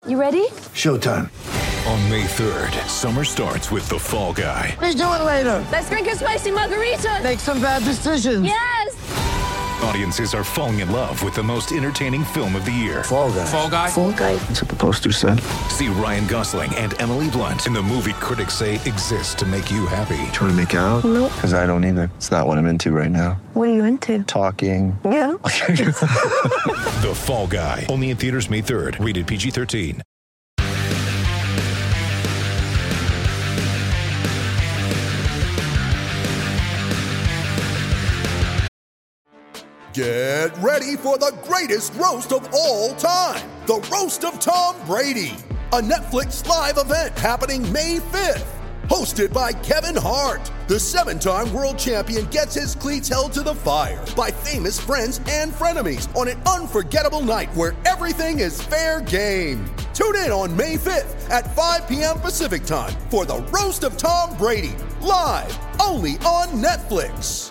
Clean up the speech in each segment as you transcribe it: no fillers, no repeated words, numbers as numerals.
You ready? Showtime. On May 3rd, summer starts with The Fall Guy. Let's do it later. Let's drink a spicy margarita. Make some bad decisions. Yes! Audiences are falling in love with the most entertaining film of the year. Fall Guy. Fall Guy? Fall Guy. That's what the poster said. See Ryan Gosling and Emily Blunt in the movie critics say exists to make you happy. Trying to make it out? Nope. Because I don't either. It's not what I'm into right now. What are you into? Talking. Yeah. The Fall Guy. Only in theaters May 3rd. Rated PG-13. Get ready for the greatest roast of all time, the Roast of Tom Brady, a Netflix live event happening May 5th. Hosted by Kevin Hart, the 7-time world champion gets his cleats held to the fire by famous friends and frenemies on an unforgettable night where everything is fair game. Tune in on May 5th at 5 p.m. Pacific time for the Roast of Tom Brady, live only on Netflix.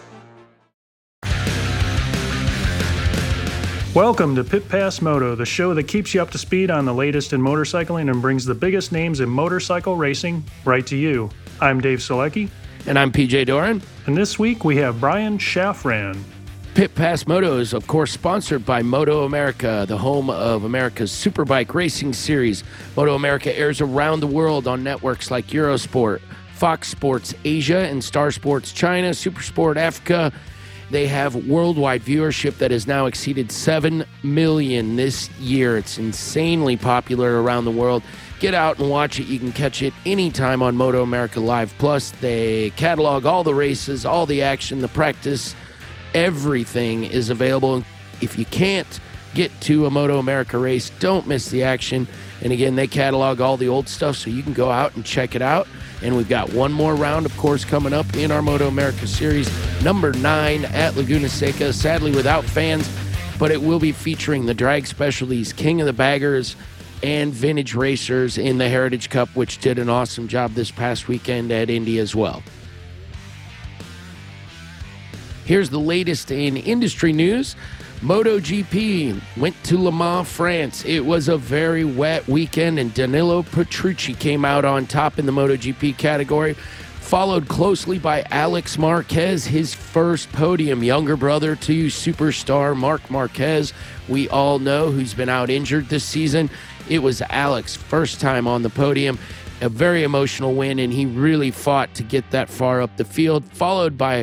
Welcome to Pit Pass Moto, the show that keeps you up to speed on the latest in motorcycling and brings the biggest names in motorcycle racing right to you. I'm Dave Selecki. And I'm PJ Doran. And this week we have Brian Shafran. Pit Pass Moto is, of course, sponsored by Moto America, the home of America's Superbike racing series. Moto America airs around the world on networks like Eurosport, Fox Sports Asia, and Star Sports China, Supersport Africa. They have worldwide viewership that has now exceeded 7 million this year. It's insanely popular around the world. Get out and watch it. You can catch it anytime on Moto America Live Plus. They catalog all the races, all the action, the practice. Everything is available. If you can't get to a Moto America race, don't miss the action. And again, they catalog all the old stuff, so you can go out and check it out. And we've got one more round, of course, coming up in our Moto America Series, number 9 at Laguna Seca, sadly without fans, but it will be featuring the drag specialties, King of the Baggers, and Vintage Racers in the Heritage Cup, which did an awesome job this past weekend at Indy as well. Here's the latest in industry news. MotoGP went to Le Mans, France. It was a very wet weekend, and Danilo Petrucci came out on top in the MotoGP category, followed closely by Alex Marquez, his first podium, younger brother to superstar Marc Marquez. We all know who's been out injured this season. It was Alex, first time on the podium. A very emotional win, and he really fought to get that far up the field, followed by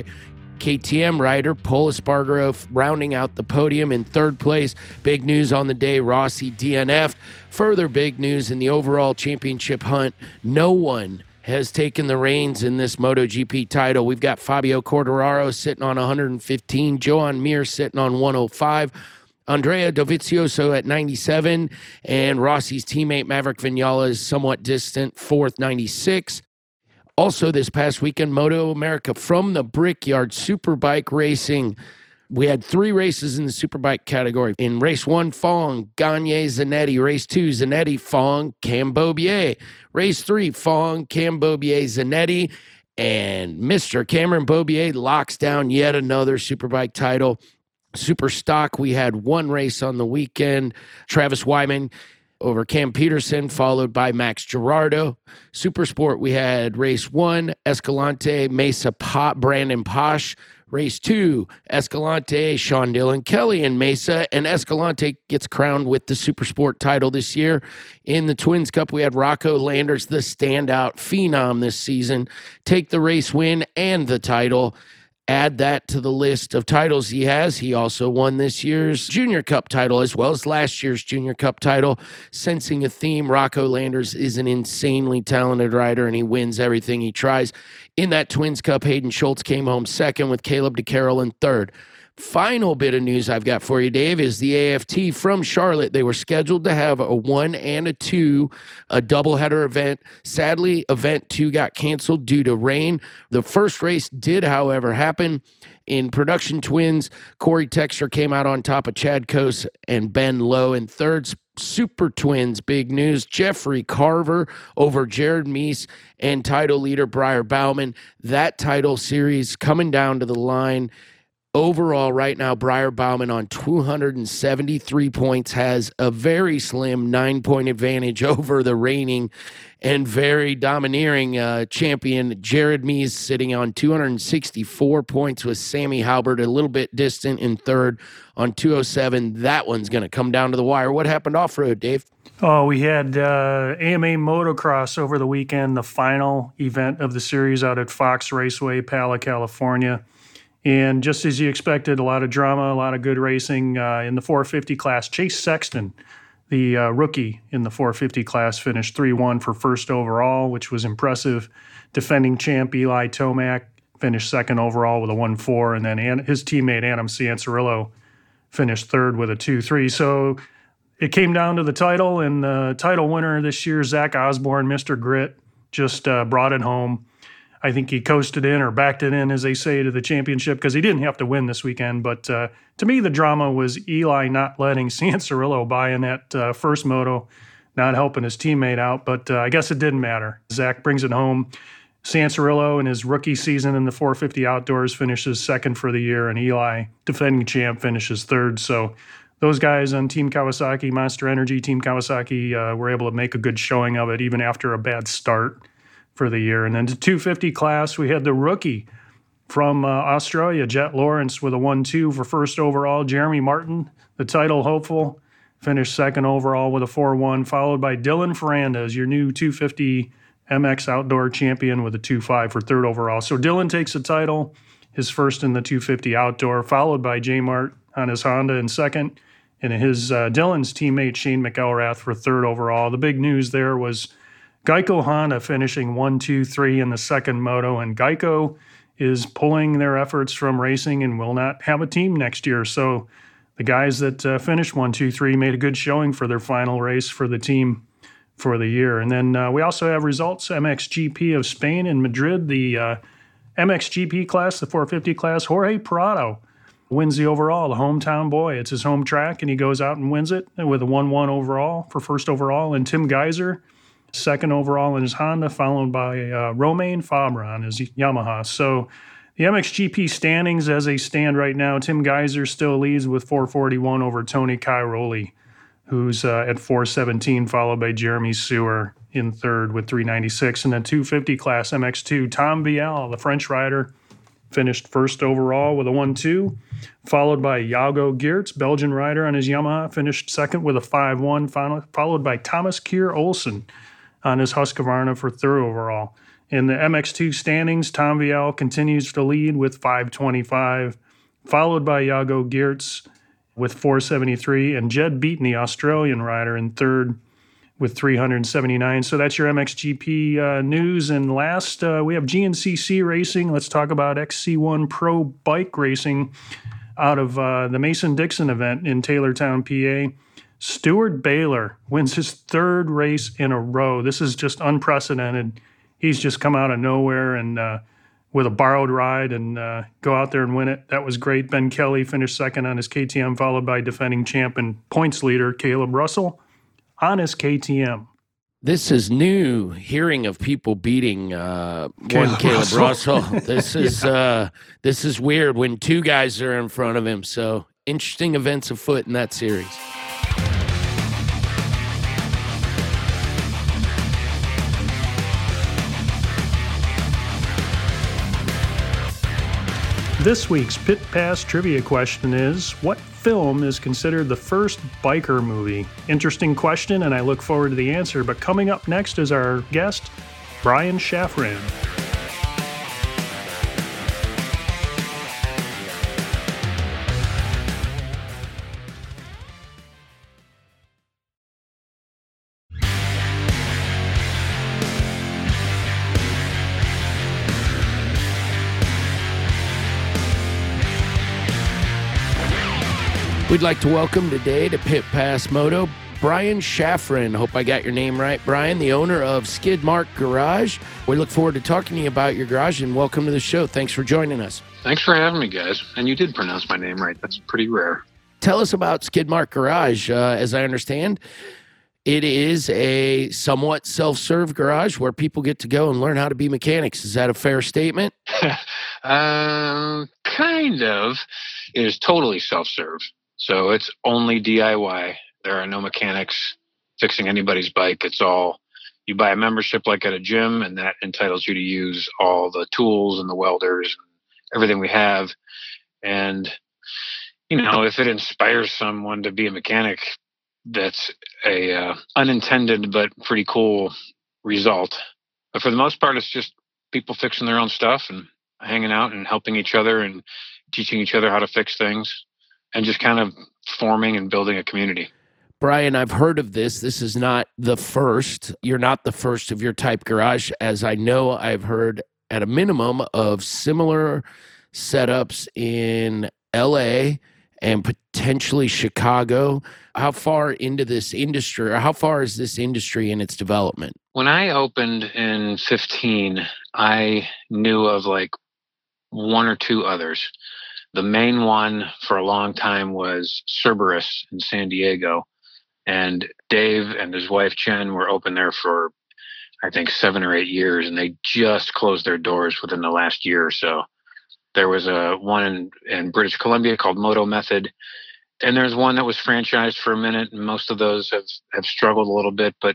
KTM rider Pol Espargaro rounding out the podium in third place. Big news on the day, Rossi DNF'd. Further big news in the overall championship hunt, no one has taken the reins in this MotoGP title. We've got Fabio Quartararo sitting on 115, Joan Mir sitting on 105, Andrea Dovizioso at 97, and Rossi's teammate Maverick Vinales is somewhat distant, fourth, 96. Also this past weekend, Moto America from the Brickyard Superbike Racing. We had 3 races in the Superbike category. In race 1, Fong, Gagne, Zanetti. Race 2, Zanetti, Fong, Cambobier. Race 3, Fong, Cambobier, Zanetti. And Mr. Cameron Bobier locks down yet another Superbike title. Super Stock, we had 1 race on the weekend. Travis Wyman over Cam Peterson, followed by Max Girardo. Super Sport, we had race 1, Escalante, Mesa, Brandon Posh. Race 2, Escalante, Sean Dillon Kelly, and Mesa. And Escalante gets crowned with the Super Sport title this year. In the Twins Cup, we had Rocco Landers, the standout phenom this season, take the race win and the title. Add that to the list of titles he has. He also won this year's Junior Cup title as well as last year's Junior Cup title. Sensing a theme, Rocco Landers is an insanely talented rider, and he wins everything he tries. In that Twins Cup, Hayden Schultz came home second with Caleb DeCarroll in third. Final bit of news I've got for you, Dave, is the AFT from Charlotte. They were scheduled to have a 1 and a 2, a doubleheader event. Sadly, event 2 got canceled due to rain. The first race did, however, happen. In Production Twins, Corey Texter came out on top of Chad Coase and Ben Lowe in third. Super Twins, big news. Jeffrey Carver over Jared Meese and title leader Briar Bauman. That title series coming down to the line Overall, right now, Briar Bauman on 273 points has a very slim 9-point advantage over the reigning and very domineering champion Jared Mees, sitting on 264 points with Sammy Halbert a little bit distant in third on 207. That one's going to come down to the wire. What happened off-road, Dave? Oh, we had AMA Motocross over the weekend, the final event of the series out at Fox Raceway, Pala, California. And just as you expected, a lot of drama, a lot of good racing in the 450 class. Chase Sexton, the rookie in the 450 class, finished 3-1 for first overall, which was impressive. Defending champ Eli Tomac finished second overall with a 1-4, and then his teammate Adam Cianciarillo finished third with a 2-3. So it came down to the title, and the title winner this year, Zach Osborne, Mr. Grit, just brought it home. I think he coasted in or backed it in, as they say, to the championship because he didn't have to win this weekend. But to me, the drama was Eli not letting Cianciarillo buy in that first moto, not helping his teammate out. But I guess it didn't matter. Zach brings it home. Cianciarillo in his rookie season in the 450 outdoors finishes second for the year, and Eli, defending champ, finishes third. So those guys on Team Kawasaki, Monster Energy, Team Kawasaki, were able to make a good showing of it, even after a bad start for the year. And then the 250 class, we had the rookie from Australia, Jet Lawrence, with a 1-2 for first overall. Jeremy Martin, the title hopeful, finished second overall with a 4-1, followed by Dylan Ferrandez, your new 250 MX outdoor champion, with a 2-5 for third overall. So Dylan takes the title, his first in the 250 outdoor, followed by J Mart on his Honda in second, and his Dylan's teammate Shane McElrath for third overall. The big news there was Geico Honda finishing 1-2-3 in the second moto, and Geico is pulling their efforts from racing and will not have a team next year. So the guys that finished 1-2-3 made a good showing for their final race for the team for the year. And then we also have results, MXGP of Spain in Madrid, the MXGP class, the 450 class. Jorge Prado wins the overall, the hometown boy. It's his home track, and he goes out and wins it with a 1-1 overall for first overall. And Tim Geiser, second overall in his Honda, followed by Romain Fabre on his Yamaha. So the MXGP standings as they stand right now, Tim Geiser still leads with 441 over Tony Cairoli, who's at 417, followed by Jeremy Sewer in third with 396. In the 250 class, MX2, Tom Vial, the French rider, finished first overall with a 1-2, followed by Jago Geerts, Belgian rider on his Yamaha, finished second with a 5-1, followed by Thomas Kier Olsen on his Husqvarna for third overall. In the MX2 standings, Tom Vial continues to lead with 525, followed by Jago Geerts with 473, and Jed Beaton, the Australian rider, in third with 379. So that's your MXGP news. And last, we have GNCC racing. Let's talk about XC1 Pro Bike Racing out of the Mason-Dixon event in Taylortown, PA. Stuart Baylor wins his third race in a row. This is just unprecedented. He's just come out of nowhere and with a borrowed ride and go out there and win it. That was great. Ben Kelly finished second on his KTM, followed by defending champ and points leader Caleb Russell on his KTM. This is new, hearing of people beating Caleb Russell. This is weird when two guys are in front of him. So interesting events afoot in that series. This week's Pit Pass trivia question is, what film is considered the first biker movie? Interesting question, and I look forward to the answer. But coming up next is our guest, Brian Shafran. We'd like to welcome today to Pit Pass Moto, Brian Shafran. Hope I got your name right, Brian, the owner of Skidmark Garage. We look forward to talking to you about your garage, and welcome to the show. Thanks for joining us. Thanks for having me, guys. And you did pronounce my name right. That's pretty rare. Tell us about Skidmark Garage. As I understand, it is a somewhat self-serve garage where people get to go and learn how to be mechanics. Is that a fair statement? kind of is totally self-serve. So it's only DIY. There are no mechanics fixing anybody's bike. It's all, you buy a membership like at a gym, and that entitles you to use all the tools and the welders and everything we have. And, if it inspires someone to be a mechanic, that's a unintended but pretty cool result. But for the most part, it's just people fixing their own stuff and hanging out and helping each other and teaching each other how to fix things and just kind of forming and building a community. Brian, I've heard of this. This is not the first. You're not the first of your type garage, as I know I've heard at a minimum of similar setups in LA and potentially Chicago. How far into this industry, or how far is this industry in its development? When I opened in 15, I knew of like one or two others. The main one for a long time was Cerberus in San Diego. And Dave and his wife, Jen, were open there for, I think, 7 or 8 years. And they just closed their doors within the last year or so. There was one in British Columbia called Moto Method. And there's one that was franchised for a minute. And most of those have struggled a little bit. But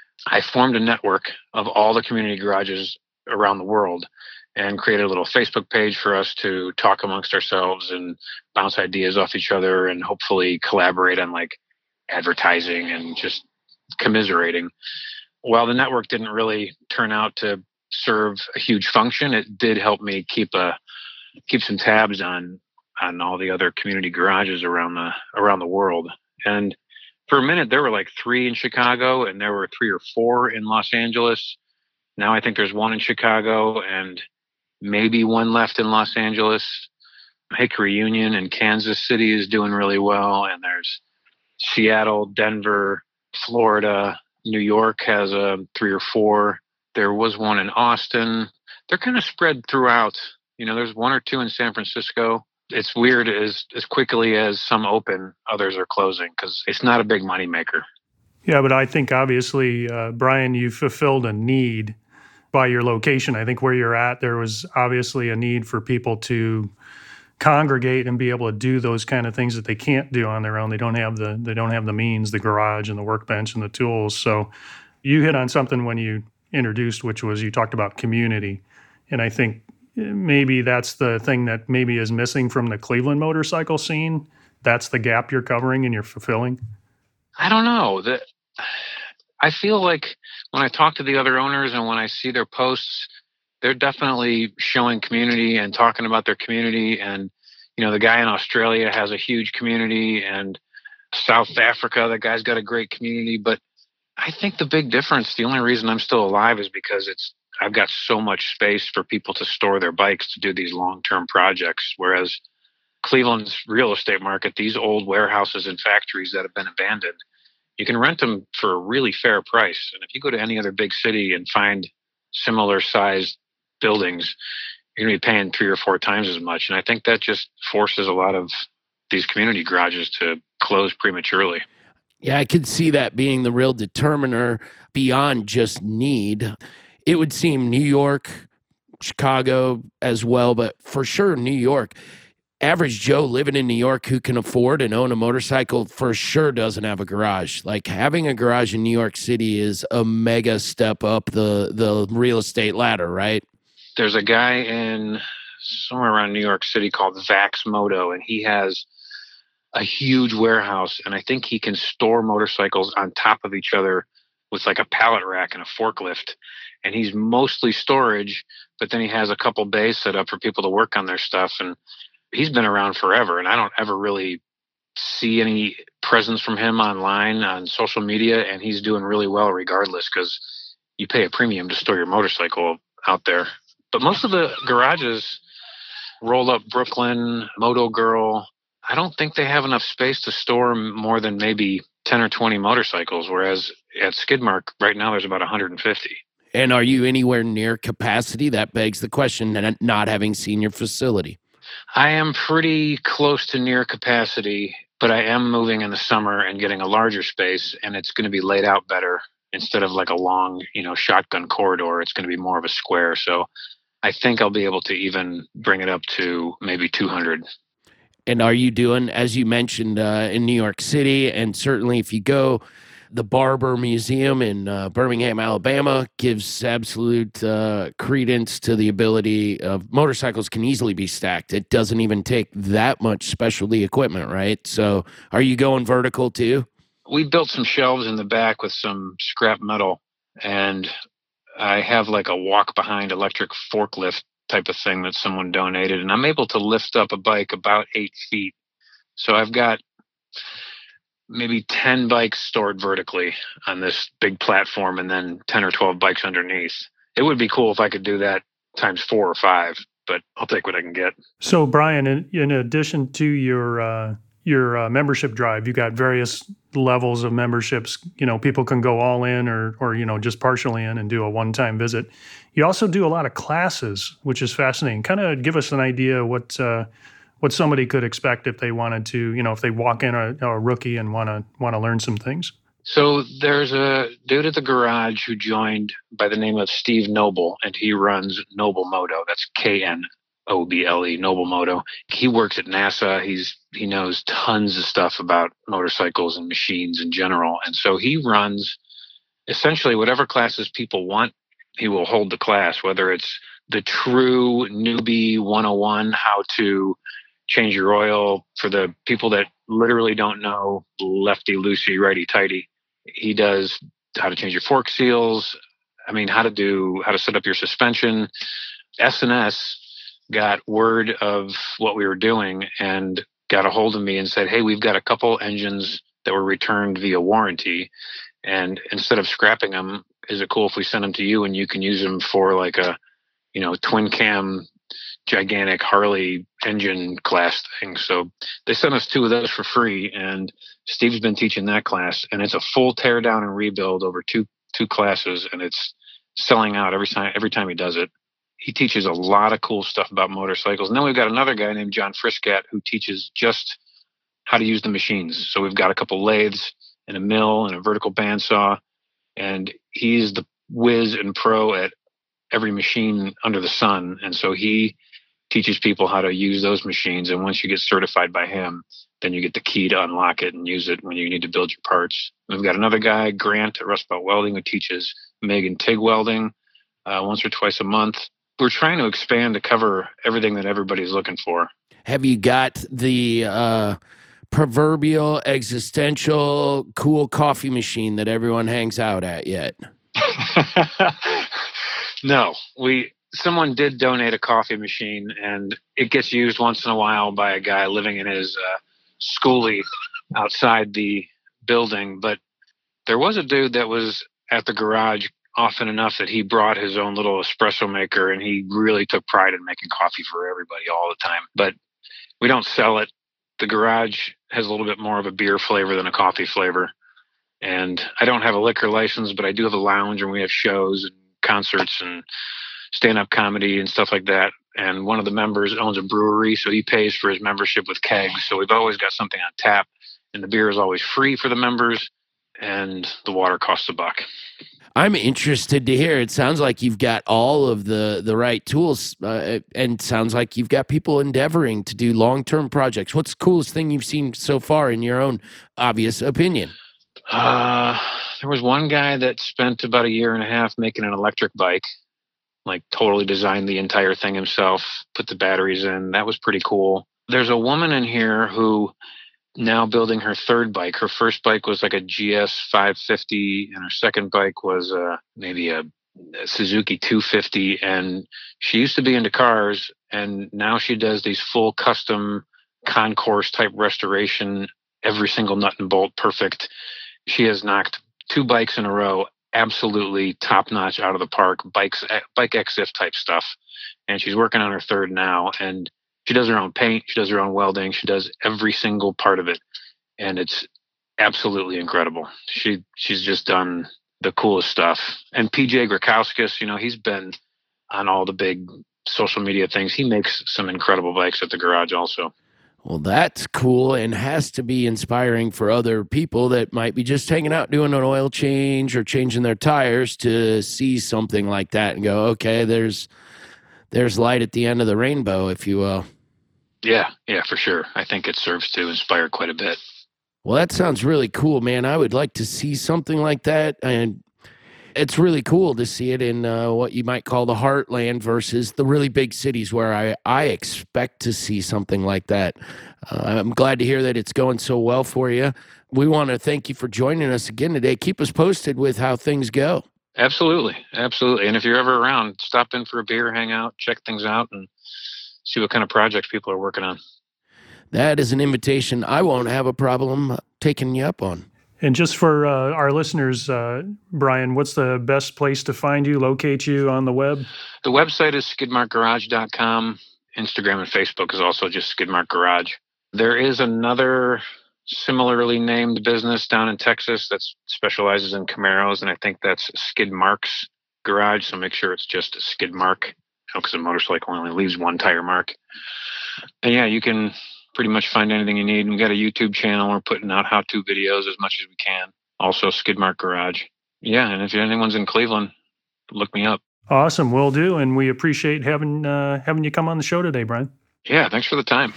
I formed a network of all the community garages around the world and created a little Facebook page for us to talk amongst ourselves and bounce ideas off each other and hopefully collaborate on like advertising and just commiserating. While the network didn't really turn out to serve a huge function, it did help me keep some tabs on all the other community garages around the world. And for a minute, there were like 3 in Chicago, and there were 3 or 4 in Los Angeles. Now I think there's 1 in Chicago and maybe 1 left in Los Angeles. Hickory Union in Kansas City is doing really well, and there's Seattle, Denver, Florida, New York has 3 or 4. There was 1 in Austin. They're kind of spread throughout. There's 1 or 2 in San Francisco. It's weird, as quickly as some open, others are closing because it's not a big moneymaker. Yeah, but I think obviously, Brian, you fulfilled a need by your location. I think where you're at, there was obviously a need for people to congregate and be able to do those kind of things that they can't do on their own. They don't have the means, the garage and the workbench and the tools. So you hit on something when you introduced, which was you talked about community. And I think maybe that's the thing that maybe is missing from the Cleveland motorcycle scene. That's the gap you're covering and you're fulfilling. I don't know. I feel like when I talk to the other owners and when I see their posts, they're definitely showing community and talking about their community. And, the guy in Australia has a huge community, and South Africa, that guy's got a great community. But I think the big difference, the only reason I'm still alive is because I've got so much space for people to store their bikes to do these long-term projects. Whereas Cleveland's real estate market, these old warehouses and factories that have been abandoned, you can rent them for a really fair price. And if you go to any other big city and find similar sized buildings, you're going to be paying 3 or 4 times as much. And I think that just forces a lot of these community garages to close prematurely. Yeah, I could see that being the real determiner beyond just need. It would seem New York, Chicago as well, but for sure New York. Average Joe living in New York who can afford and own a motorcycle for sure doesn't have a garage. Like having a garage in New York City is a mega step up the real estate ladder, right? There's a guy in somewhere around New York City called Vax Moto, and he has a huge warehouse, and I think he can store motorcycles on top of each other with like a pallet rack and a forklift. And he's mostly storage, but then he has a couple bays set up for people to work on their stuff. And he's been around forever, and I don't ever really see any presence from him online on social media, and he's doing really well regardless because you pay a premium to store your motorcycle out there. But most of the garages, Roll Up Brooklyn, Moto Girl, I don't think they have enough space to store more than maybe 10 or 20 motorcycles, whereas at Skidmark right now there's about 150. And are you anywhere near capacity? That begs the question, and not having seen your facility. I am pretty close to near capacity, but I am moving in the summer and getting a larger space, and it's going to be laid out better. Instead of like a long, shotgun corridor, it's going to be more of a square. So I think I'll be able to even bring it up to maybe 200. And are you doing, as you mentioned, in New York City, and certainly if you go, the Barber Museum in Birmingham, Alabama, gives absolute credence to the ability of motorcycles can easily be stacked. It doesn't even take that much specialty equipment, right? So are you going vertical too? We built some shelves in the back with some scrap metal, and I have like a walk-behind electric forklift type of thing that someone donated, and I'm able to lift up a bike about 8 feet. So I've got maybe 10 bikes stored vertically on this big platform and then 10 or 12 bikes underneath. It would be cool if I could do that times 4 or 5, but I'll take what I can get. So, Brian, in addition to your membership drive, you got various levels of memberships. You know, people can go all in or you know, just partially in and do a one-time visit. You also do a lot of classes, which is fascinating. Kind of give us an idea what somebody could expect if they wanted to, you know, if they walk in a rookie and want to learn some things. So there's a dude at the garage who joined by the name of Steve Noble, and he runs Noble Moto. That's Knoble, Noble Moto. He works at NASA. He knows tons of stuff about motorcycles and machines in general. And so he runs essentially whatever classes people want. He will hold the class, whether it's the true newbie 101, how to change your oil for the people that literally don't know lefty loosey, righty tighty. He does how to change your fork seals. I mean, how to set up your suspension. S&S got word of what we were doing and got a hold of me and said, hey, we've got a couple engines that were returned via warranty. And instead of scrapping them, is it cool if we send them to you and you can use them for like a, you know, twin cam, gigantic Harley engine class thing? So they sent us 2 of those for free. And Steve's been teaching that class, and it's a full tear down and rebuild over two classes. And it's selling out every time he does it. He teaches a lot of cool stuff about motorcycles. And then we've got another guy named John Friscat who teaches just how to use the machines. So we've got a couple lathes and a mill and a vertical bandsaw. And he's the whiz and pro at every machine under the sun. And so he teaches people how to use those machines. And once you get certified by him, then you get the key to unlock it and use it when you need to build your parts. We've got another guy, Grant at Rust Belt Welding, who teaches MIG and TIG welding once or twice a month. We're trying to expand to cover everything that everybody's looking for. Have you got the proverbial existential cool coffee machine that everyone hangs out at yet? No, someone did donate a coffee machine, and it gets used once in a while by a guy living in his schoolie outside the building. But there was a dude that was at the garage often enough that he brought his own little espresso maker, and he really took pride in making coffee for everybody all the time. But we don't sell it. The garage has a little bit more of a beer flavor than a coffee flavor. And I don't have a liquor license, but I do have a lounge, and we have shows and concerts and stand-up comedy and stuff like that. And one of the members owns a brewery, so he pays for his membership with kegs. So we've always got something on tap, and the beer is always free for the members, and the water costs $1. I'm interested to hear. It sounds like you've got all of the right tools, and sounds like you've got people endeavoring to do long-term projects. What's the coolest thing you've seen so far in your own obvious opinion? There was one guy that spent about 1.5 years making an electric bike, like totally designed the entire thing himself, put the batteries in. That was pretty cool. There's a woman in here who now building her 3rd bike. Her first bike was like a GS 550, and her second bike was maybe a Suzuki 250. And she used to be into cars, and now she does these full custom concourse type restoration, every single nut and bolt perfect. She has knocked 2 bikes in a row absolutely top notch out of the park, bike XF type stuff. And she's working on her 3rd now, and she does her own paint, she does her own welding, she does every single part of it. And it's absolutely incredible. She's just done the coolest stuff. And PJ Grakowskis, you know, he's been on all the big social media things. He makes some incredible bikes at the garage also. Well, that's cool, and has to be inspiring for other people that might be just hanging out doing an oil change or changing their tires to see something like that and go, okay, there's there's light at the end of the rainbow, if you will. Yeah, for sure. I think it serves to inspire quite a bit. Well, that sounds really cool, man. I would like to see something like that. And it's really cool to see it in what you might call the heartland versus the really big cities where I expect to see something like that. I'm glad to hear that it's going so well for you. We want to thank you for joining us again today. Keep us posted with how things go. Absolutely. And if you're ever around, stop in for a beer, hang out, check things out, and see what kind of projects people are working on. That is an invitation I won't have a problem taking you up on. And just for our listeners, Brian, what's the best place to find you, locate you on the web? The website is skidmarkgarage.com. Instagram and Facebook is also just Skidmark Garage. There is another similarly named business down in Texas that specializes in Camaros, and I think that's Skidmark's Garage, so make sure it's just Skidmark, because a motorcycle only leaves one tire mark. And yeah, you can pretty much find anything you need. We've got a YouTube channel. We're putting out how-to videos as much as we can. Also, Skidmark Garage. Yeah, and if anyone's in Cleveland, look me up. Awesome, will do. And we appreciate having you come on the show today, Brian. Yeah, thanks for the time.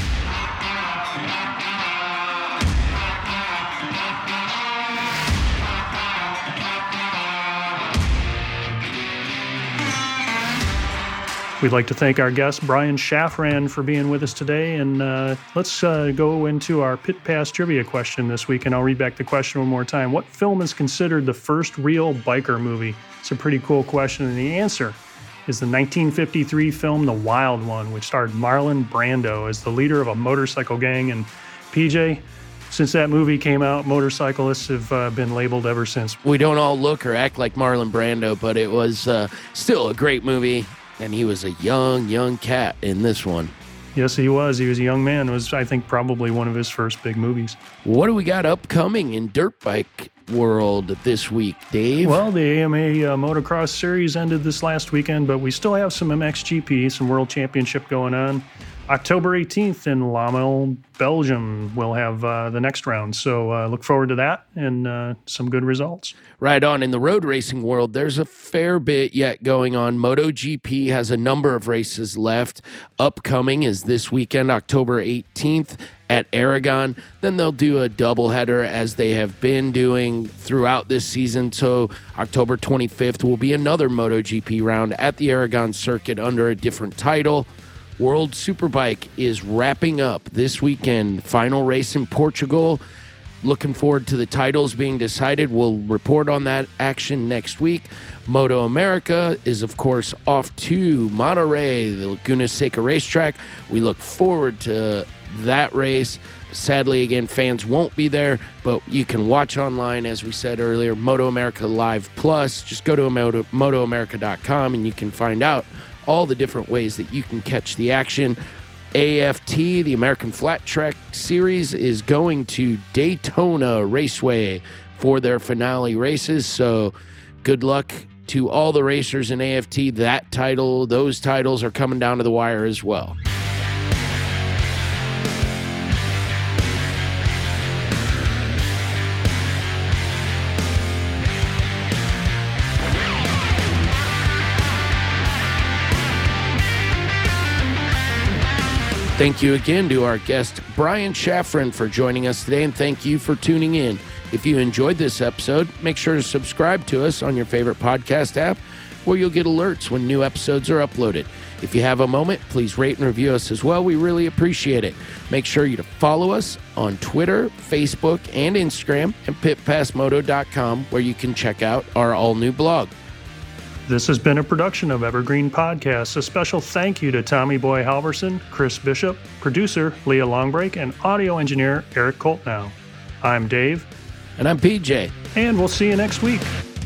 We'd like to thank our guest, Brian Shafran, for being with us today. And let's go into our Pit Pass trivia question this week. And I'll read back the question one more time. What film is considered the first real biker movie? It's a pretty cool question. And the answer is the 1953 film The Wild One, which starred Marlon Brando as the leader of a motorcycle gang. And PJ, since that movie came out, motorcyclists have been labeled ever since. We don't all look or act like Marlon Brando, but it was still a great movie. And he was a young cat in this one. Yes, he was. He was a young man. It was, I think, probably one of his first big movies. What do we got upcoming in dirt bike world this week, Dave? Well, the AMA Motocross Series ended this last weekend, but we still have some MXGP, some World Championship going on. October 18th in Lommel, Belgium, we'll have the next round. So look forward to that and some good results. Right on. In the road racing world, there's a fair bit yet going on. MotoGP has a number of races left. Upcoming is this weekend, October 18th at Aragon. Then they'll do a doubleheader as they have been doing throughout this season. So October 25th will be another MotoGP round at the Aragon circuit under a different title. World Superbike is wrapping up this weekend. Final race in Portugal. Looking forward to the titles being decided. We'll report on that action next week. Moto America is, of course, off to Monterey, the Laguna Seca racetrack. We look forward to that race. Sadly, again, fans won't be there, but you can watch online, as we said earlier, Moto America Live Plus. Just go to motoamerica.com and you can find out all the different ways that you can catch the action. AFT, the American Flat Track Series, is going to Daytona Raceway for their finale races. So good luck to all the racers in AFT. Those titles are coming down to the wire as well. Thank you again to our guest, Brian Shafran, for joining us today, and thank you for tuning in. If you enjoyed this episode, make sure to subscribe to us on your favorite podcast app, where you'll get alerts when new episodes are uploaded. If you have a moment, please rate and review us as well. We really appreciate it. Make sure you to follow us on Twitter, Facebook, and Instagram, and pitpassmoto.com, where you can check out our all-new blog. This has been a production of Evergreen Podcasts. A special thank you to Tommy Boy Halverson, Chris Bishop, producer Leah Longbreak, and audio engineer Eric Coltnow. I'm Dave. And I'm PJ. And we'll see you next week.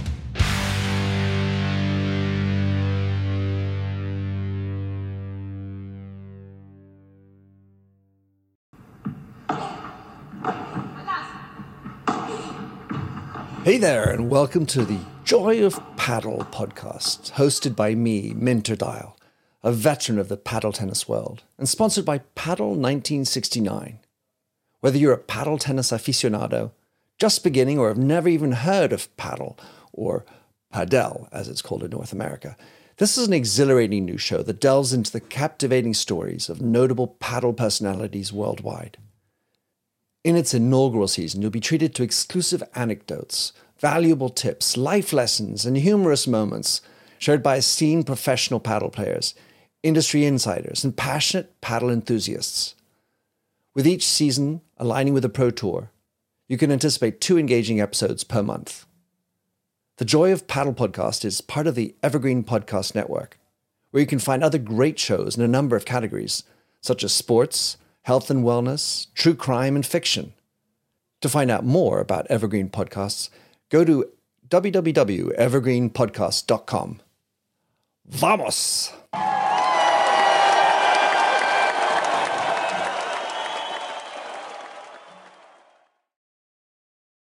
Hey there, and welcome to the Joy of Paddle podcast, hosted by me, Minter Dial, a veteran of the paddle tennis world, and sponsored by Paddle 1969. Whether you're a paddle tennis aficionado, just beginning or have never even heard of paddle, or Padel, as it's called in North America. This is an exhilarating new show that delves into the captivating stories of notable paddle personalities worldwide. In its inaugural season, you'll be treated to exclusive anecdotes, valuable tips, life lessons, and humorous moments shared by esteemed professional paddle players, industry insiders, and passionate paddle enthusiasts. With each season aligning with the Pro Tour, you can anticipate 2 engaging episodes per month. The Joy of Paddle podcast is part of the Evergreen Podcast Network, where you can find other great shows in a number of categories, such as sports, health and wellness, true crime, and fiction. To find out more about Evergreen Podcasts, go to www.evergreenpodcast.com. Vamos!